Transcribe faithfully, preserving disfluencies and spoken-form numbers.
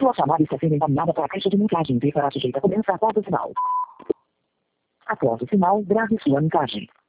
Sua chamada está sendo encaminhada para a caixa de mensagens e será sujeita a cobrança após o sinal. Após o sinal, grave sua mensagem.